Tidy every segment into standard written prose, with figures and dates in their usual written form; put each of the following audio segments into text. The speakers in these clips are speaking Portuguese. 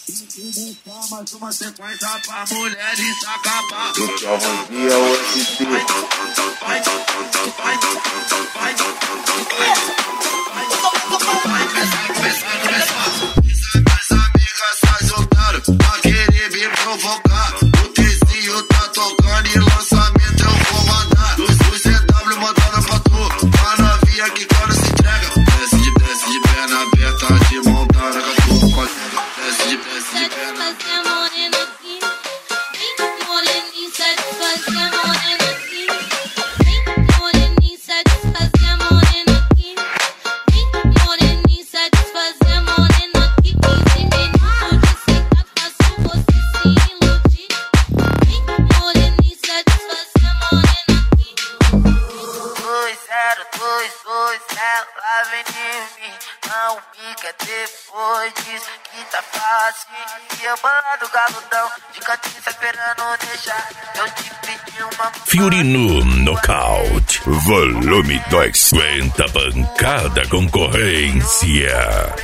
Mais uma sequência pra mulheres acabar. Eu só vazia o SC. Minhas amigas tá juntando pra querer me provocar. O Tezinho tá tocando e lançamento eu vou mandar. Os CW mandando pra tu, a novinha que quando se entrega. Desce de perna aberta, de montada com a tua. Desce de perna. Ela vem de mim, não me quer depois diz que tá fácil. E eu bolado galudão, de cantinho esperando deixar. Eu te pedi uma... Fiorino Nocaute, volume 2, aguenta pancada concorrência.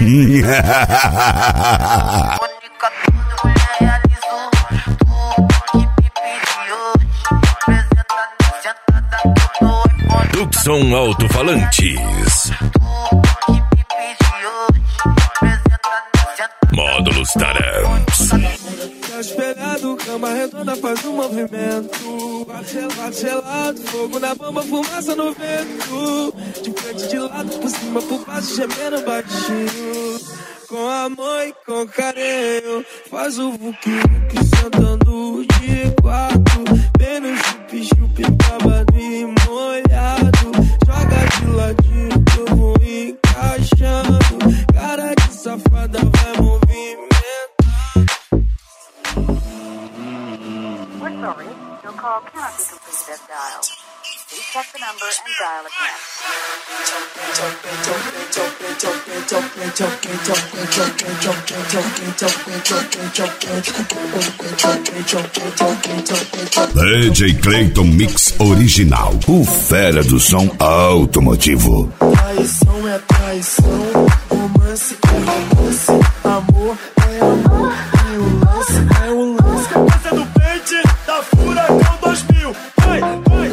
Única tudo eu realizo, tu que me pediu. Apresenta sentada que eu tô iPhone. Tucson Alto-Falantes. Módulos Tarantes. Tá espelhado, cama redonda faz um movimento. Gelado, fogo na bomba, fumaça no vento. De frente, de lado, por cima, por baixo, gemendo baixinho. Com amor e com carinho, faz o vuki-vuki sentando de quatro. Bem no chupi-chupi, babado e molhado. Joga de ladinho que eu vou encaixando. Cara de safada vai movimentar. We're sorry, your call cannot be completed as dialed. Please check the number and dial again. DJ Clayton Mix Original, o fera do som automotivo. Traição é traição, romance é romance, amor é amor, e o lance é o lance. Essa é do pente da Furacão 2000. Vai, vai.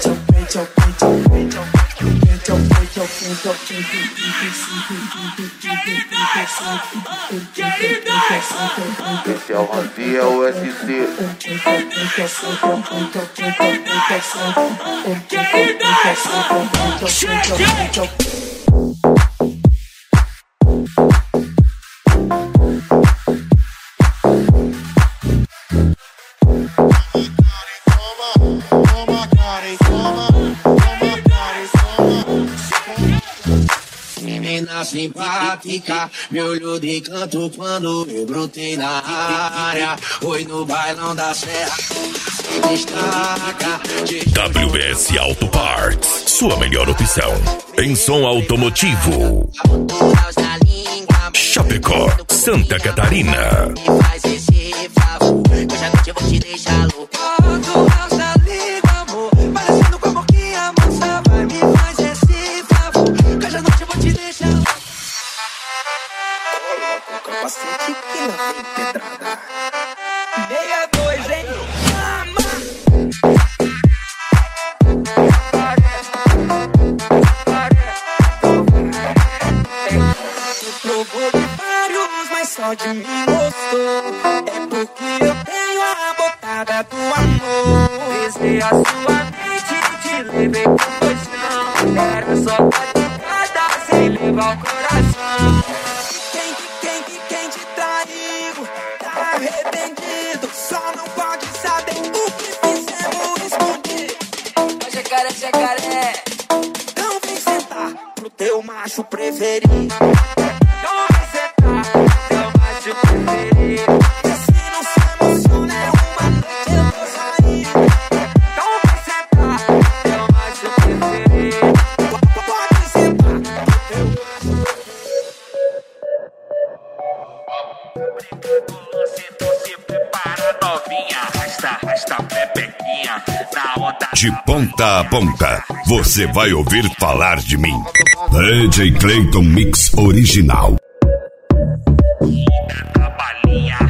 Esse é o Ranzinha, o SC. Menina simpática, me olhou de canto quando eu brotei na área. Foi no bailão da serra, se destaca. WS Auto Parts, sua melhor opção em som automotivo. Chapecó, Santa Catarina. Faz esse favor, hoje à noite eu vou te deixar louco. Todo house da liga, amor, parecendo como que a moça vai me faz esse favor, hoje à noite eu vou te deixar louco. Coloca o capacete que lá vem pedrada. 62, hein? Provou de vários, mas só de mim gostou. É porque eu tenho a botada do amor. Pesei a sua mente e te levei pro coração. Era só batucada sem levar o coração. Quem te traiu tá arrependido. Só não pode saber o que fizemos escondido. Jacaré. Então vem sentar pro teu macho preferido. De ponta a ponta, você vai ouvir falar de mim. DJ Clayton Mix Original. Balinha.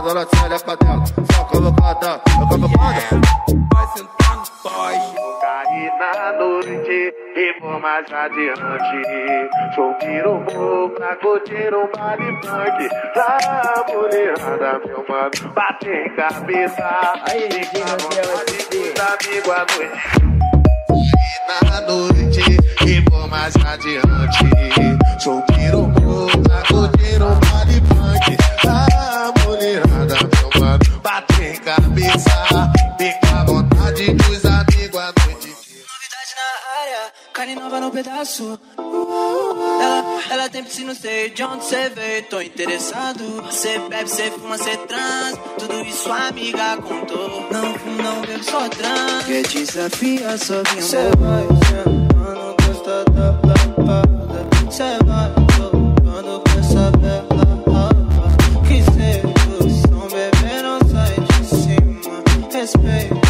ela olha pra dela. Só colocada, vai sentando, pode. Caí na noite e vou mais adiante. Sou piromô pra curtir um baile funk. Da mulherada, meu mano, bate em cabeça. Aí, fica à DJ vontade Ranciel, com os amigos à noite. Na noite e vou mais adiante. Sou piromô pra curtir um baile funk. Da mulherada, meu mano, bate em cabeça. Fica à vontade dos amigos à noite. Novidade na área, carne nova no pedaço. Ela tem piscina, sei de onde cê veio, tô interessado. Cê bebe, cê fuma, cê trans, tudo isso a amiga contou. Não fumo, não bebo, só trans. Que desafia, só vem cê vai sentando, gosta da lapada. Cê vai tocando com essa bela rapa. Que sedução, bebê, não sai de cima. Respeito.